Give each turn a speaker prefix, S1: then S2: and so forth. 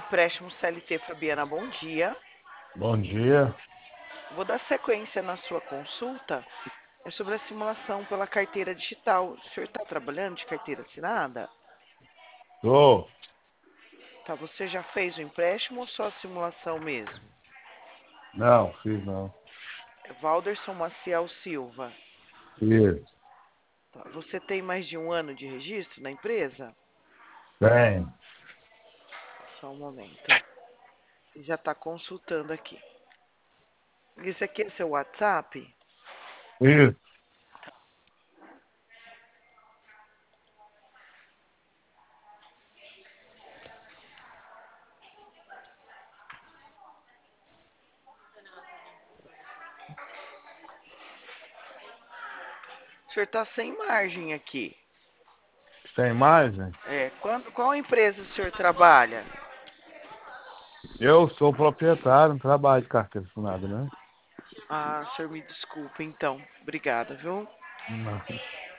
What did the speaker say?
S1: Empréstimo CLT Fabiana, bom dia.
S2: Bom dia.
S1: Vou dar sequência na sua consulta. É sobre a simulação pela carteira digital. O senhor está trabalhando de carteira assinada?
S2: Tô.
S1: Tá, você já fez o empréstimo ou só a simulação mesmo?
S2: Não, fiz não.
S1: É Valderson Maciel Silva.
S2: Isso.
S1: Tá, você tem mais de um ano de registro na empresa?
S2: Tem.
S1: Só um momento. Ele já está consultando aqui. Esse aqui é seu WhatsApp?
S2: Isso.
S1: O senhor está sem margem aqui.
S2: Tem mais, né?
S1: Qual empresa o senhor trabalha?
S2: Eu sou proprietário, não trabalho de carteira assinada, né?
S1: Ah, o senhor me desculpa então. Obrigada, viu?
S2: Não.